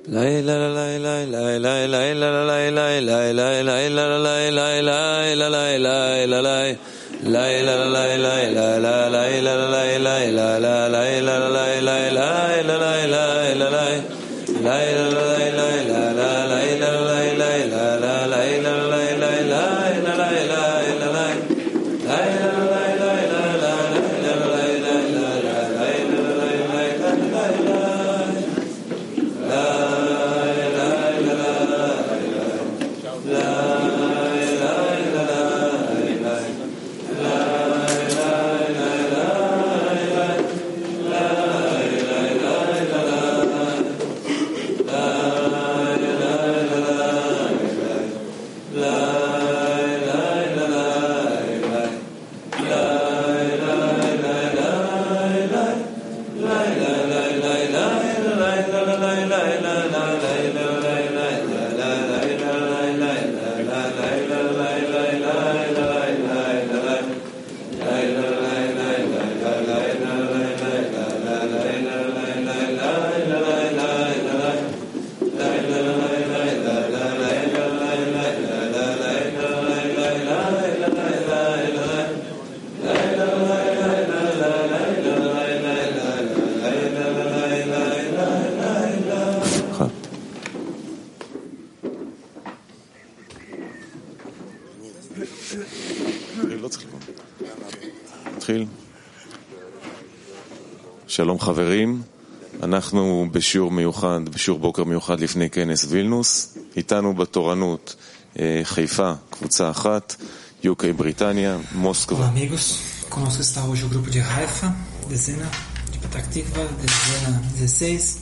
שלום חברים, אנחנו בשיעור מיוחד, בשיעור בוקר מיוחד לפני כנס וילנוס, איתנו בתורנות חיפה, קבוצה אחת, UK בריטניה, מוסקבה. Olá amigos, conosco está hoje o grupo de Haifa, dezena de Petach Tikva, dezena 16.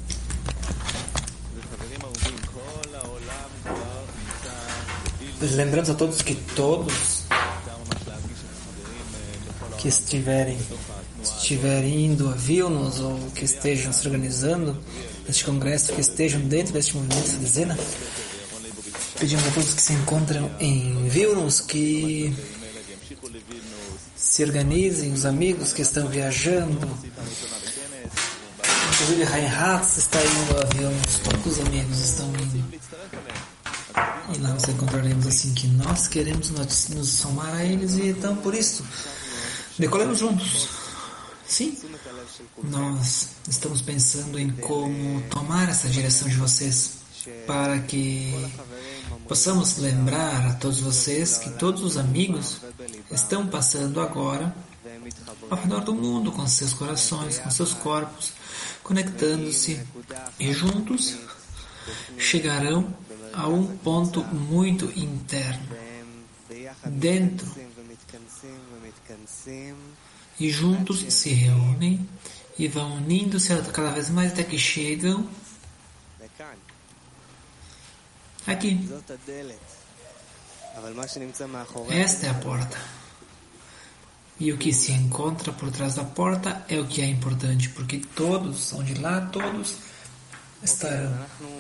Lembramos a todos que todos que estiverem indo a Vilnius ou que estejam se organizando neste congresso, que estejam dentro deste movimento de dezena, pedimos a todos que se encontram em Vilnius que se organizem, os amigos que estão viajando, inclusive Reinhardt está indo a Vilnius, todos os amigos estão indo. E lá nos encontraremos assim que nós queremos nos somar a eles e então por isso decolemos juntos. Sim, nós estamos pensando em como tomar essa direção de vocês para que possamos lembrar a todos vocês que todos os amigos estão passando agora ao redor do mundo com seus corações, com seus corpos, conectando-se e juntos chegarão a um ponto muito interno, dentro, e juntos se reúnem e vão unindo-se cada vez mais até que chegam aqui. Esta é a porta. E o que se encontra por trás da porta é o que é importante, porque todos são de lá, todos estarão.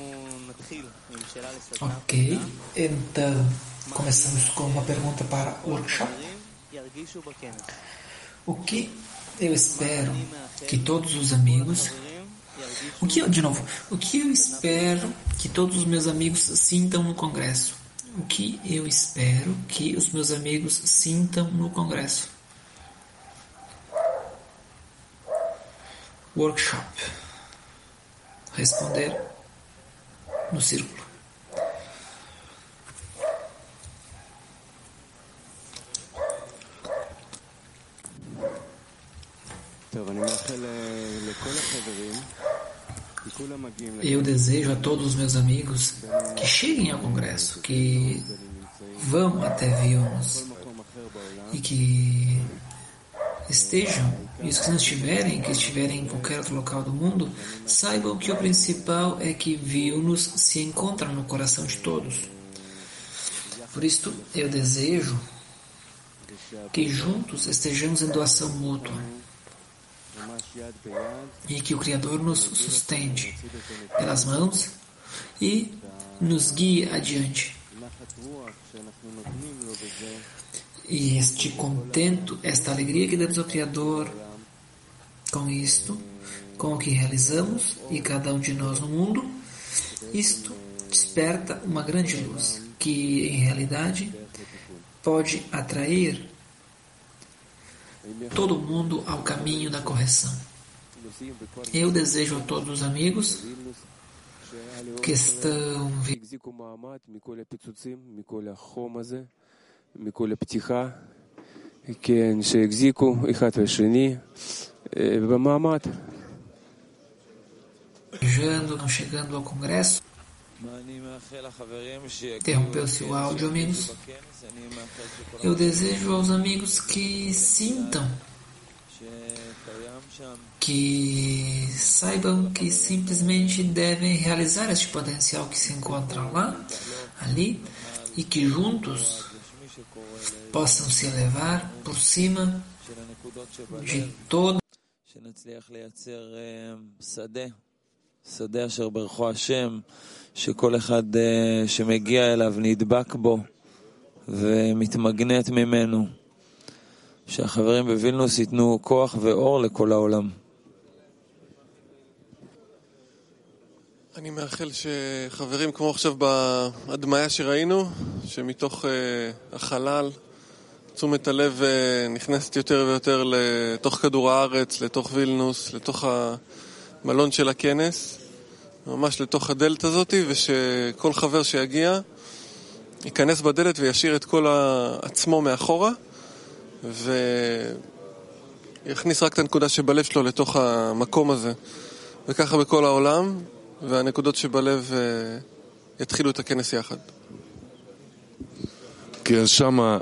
Ok, então começamos com uma pergunta para o workshop. O que eu espero que todos os amigos... O que eu espero que todos os meus amigos sintam no congresso? O que eu espero que os meus amigos sintam no congresso? Workshop. Responder no círculo. Eu desejo a todos os meus amigos que cheguem ao congresso, que vão até Vilnius e que estejam, e os que não estiverem, que estiverem em qualquer outro local do mundo, saibam que o principal é que Vilnius se encontra no coração de todos. Por isso, eu desejo que juntos estejamos em doação mútua e que o Criador nos sustente pelas mãos e nos guie adiante. E este contento, esta alegria que damos ao Criador com isto, com o que realizamos e cada um de nós no mundo, Isto desperta uma grande luz, que em realidade pode atrair todo mundo ao caminho da correção. Eu desejo a todos os amigos que estão viajando, não chegando ao congresso. Interrompeu-se o áudio, amigos. Eu desejo aos amigos que sintam, que saibam que simplesmente devem realizar este potencial que se encontra lá, ali, e que juntos possam se elevar por cima de todo שדה אשר ברכו השם, שכל אחד שמגיע אליו נדבק בו ומתמגנט ממנו, שהחברים בווילנוס ייתנו כוח ואור לכל העולם. אני מאחל שחברים כמו עכשיו בהדמיה שראינו, שמתוך החלל תשומת הלב נכנסת יותר ויותר לתוך כדור הארץ, לתוך וילנוס, לתוך המלון של הכנס, ממש לתוך הדלת הזאת, ושכל חבר שיגיע ייכנס בדלת וישאיר את כל עצמו מאחורה, ויכניס רק את הנקודה שבלב שלו לתוך המקום הזה, וככה בכל העולם, והנקודות שבלב יתחילו את הכנס יחד. כן, שמה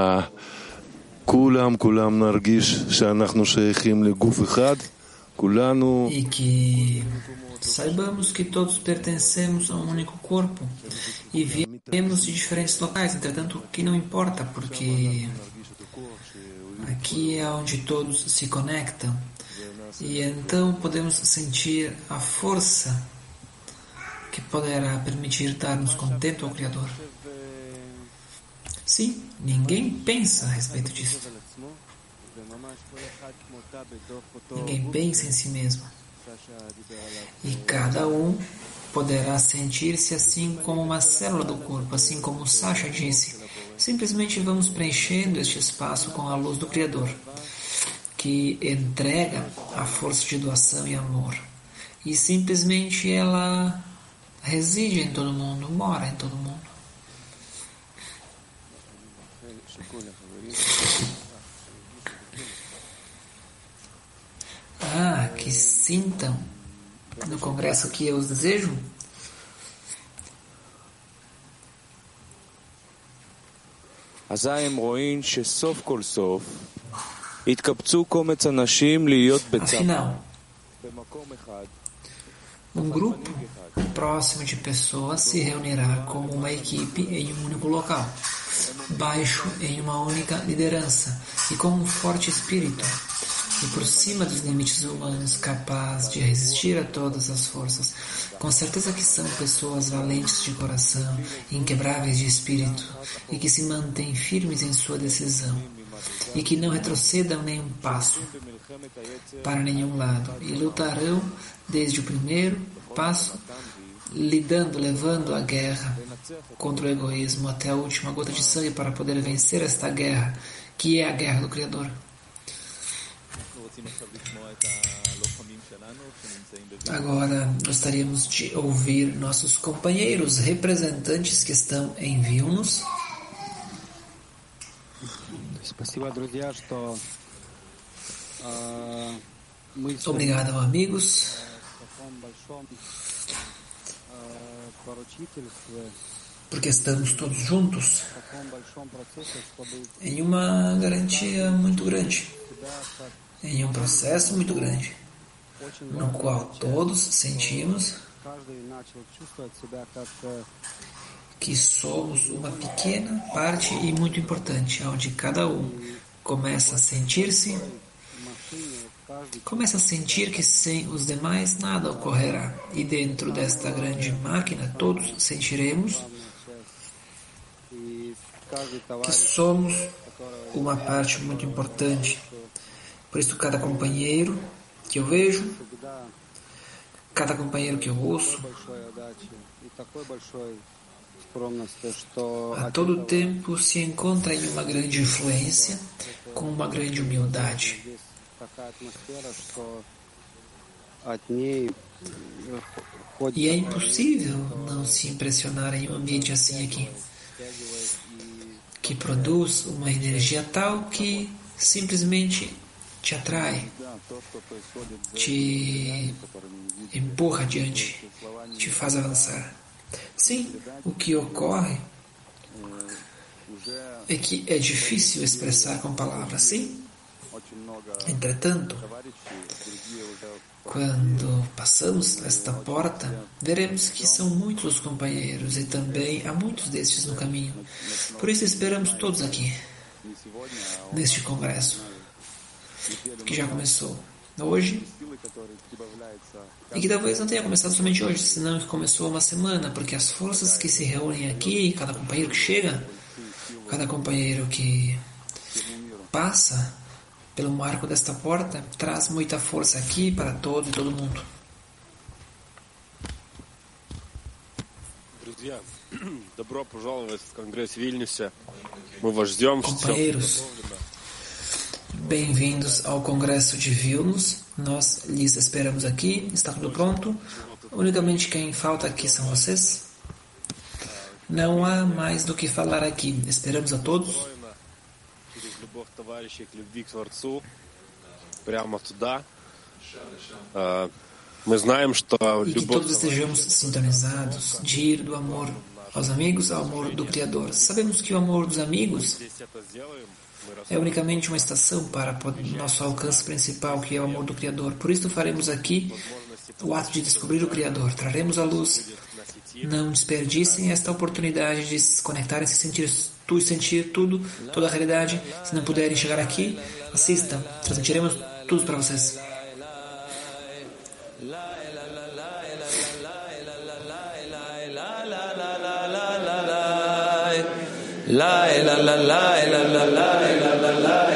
כולם נרגיש שאנחנו שייכים לגוף אחד, כולנו. E que saibamos que todos pertencemos a um único corpo e viemos de diferentes locais, entretanto, que não importa, porque aqui é onde todos se conectam e então podemos sentir a força que poderá permitir darmos contento ao Criador. Sim, ninguém pensa a respeito disso. Ninguém pensa em si mesmo. E cada um poderá sentir-se assim como uma célula do corpo, assim como Sasha disse. Simplesmente vamos preenchendo este espaço com a luz do Criador, que entrega a força de doação e amor. E simplesmente ela reside em todo mundo, mora em todo mundo. Que sintam no congresso que eu os desejo. Afinal, um grupo próximo de pessoas se reunirá como uma equipe em um único local, baixo em uma única liderança e com um forte espírito, e por cima dos limites humanos, capaz de resistir a todas as forças. Com certeza que são pessoas valentes de coração, inquebráveis de espírito, e que se mantêm firmes em sua decisão, e que não retrocedam nem um passo para nenhum lado, e lutarão desde o primeiro passo, levando a guerra contra o egoísmo até a última gota de sangue para poder vencer esta guerra, que é a guerra do Criador. Agora gostaríamos de ouvir nossos companheiros representantes que estão em Vilnius. Obrigado, amigos. Porque estamos todos juntos em uma garantia muito grande, em um processo muito grande, no qual todos sentimos que somos uma pequena parte e muito importante, onde cada um começa a sentir que sem os demais nada ocorrerá. E dentro desta grande máquina todos sentiremos que somos uma parte muito importante. Por isso cada companheiro que eu vejo cada companheiro que eu ouço, a todo tempo se encontra em uma grande influência, com uma grande humildade. E é impossível não se impressionar em um ambiente assim aqui, que produz uma energia tal que simplesmente te atrai, te empurra adiante, te faz avançar. Sim, o que ocorre é que é difícil expressar com palavras, sim. Entretanto, quando passamos esta porta, veremos que são muitos os companheiros e também há muitos destes no caminho. Por isso esperamos todos aqui, neste congresso, que já começou hoje, e que talvez não tenha começado somente hoje, senão que começou há uma semana, porque as forças que se reúnem aqui, cada companheiro que chega, cada companheiro que passa pelo marco desta porta, traz muita força aqui para todos e todo mundo. Companheiros, bem-vindos ao Congresso de Vilnius. Nós lhes esperamos aqui, está tudo pronto. Unicamente quem falta aqui são vocês. Não há mais do que falar aqui. Esperamos a todos. E que todos estejamos sintonizados de ir do amor aos amigos ao amor do Criador. Sabemos que o amor dos amigos é unicamente uma estação para o nosso alcance principal, que é o amor do Criador. Por isso faremos aqui o ato de descobrir o Criador. Traremos a luz. Não desperdicem esta oportunidade de se conectarem, se sentir tudo, toda a realidade. Se não puderem chegar aqui, assistam. Transmitiremos tudo para vocês. La la la la la la la la la la